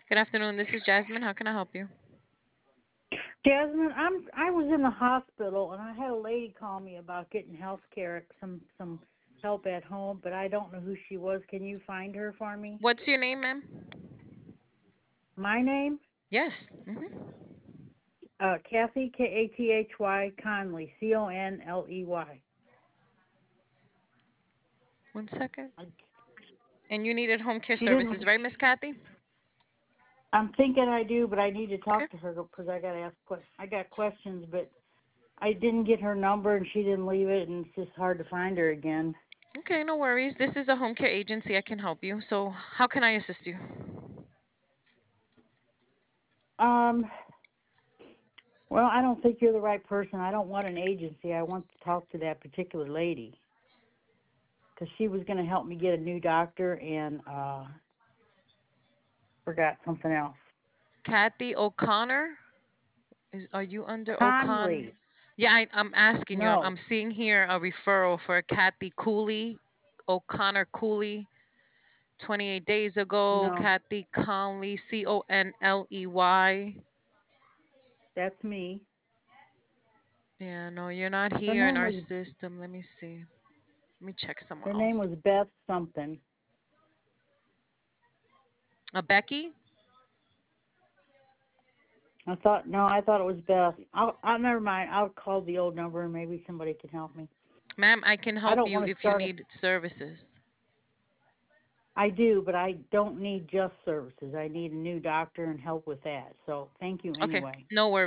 Good afternoon. This is Jasmine. How can I help you? Jasmine, I was in the hospital and I had a lady call me about getting health care, some help at home, but I don't know who she was. Can you find her for me? What's your name, ma'am? My name? Yes. Kathy Kathy Conley Conley. One second. I- And you needed home care She didn't. services, right, Miss Kathy? I'm thinking I do, but I need to Okay. talk to her because I got to ask. I got questions, but I didn't get her number and she didn't leave it, and it's just hard to find her again. Okay, no worries. This is a home care agency. I can help you. So, how can I assist you? Um. Well, I don't think you're the right person. I don't want an agency. I want to talk to that particular lady because she was going to help me get a new doctor and forgot something else. Kathy O'Connor? Are you under O'Connor? Conley. Yeah, I'm asking you. I'm No, seeing here a referral for Kathy Cooley, O'Connor Cooley, 28 days ago. no, Kathy Conley, Conley. that's me. Yeah, no, you're not Her here in name our was system. Let me see. Let me check somewhere her name else. was Beth something. Becky? I thought it was Beth. I'll never mind. I'll call the old number and maybe somebody can help me. Ma'am, I can I help don't you want to if you start a. need services. I do, but I don't need just services. I need a new doctor and help with that. So thank you Okay, anyway. no worries.